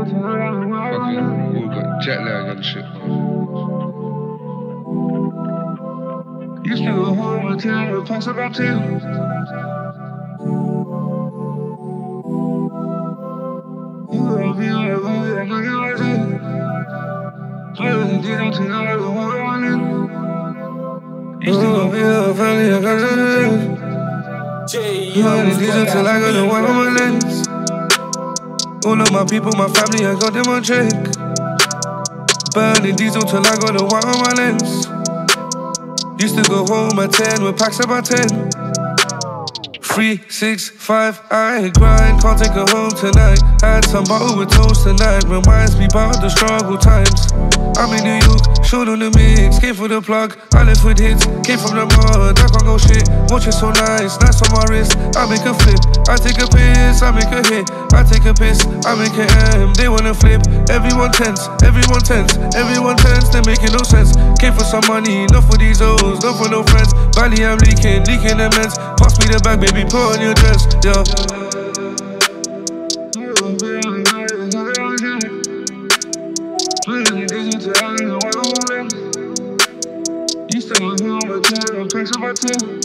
all got jet lag and shit. Used to go home at 10, we'll pass about 10. Used to go be a family, I got to diesel till I got the one on my lens. All of my people, my family, I got them on check. Burning diesel till I got the one on my lens. Used to go home at 10 with packs about 10. 3, 6, 5, I grind, can't take her home tonight. Had some bottle with toast tonight, reminds me about the struggle times. I'm in New York, short on the mix, came for the plug. I left with hits, came from the mud, I can't go shit. Watch it so nice on my wrist. I make a flip, I take a piss, I make a hit. I take a piss, I make a M, they wanna flip. Everyone tense, everyone tense, everyone tense, they making no sense. Came for some money, not for these O's, not for no friends. Valley I'm leaking immense. Pass me the bag, baby, put on your dress, yeah. Used to go home at 10, I'm about 10.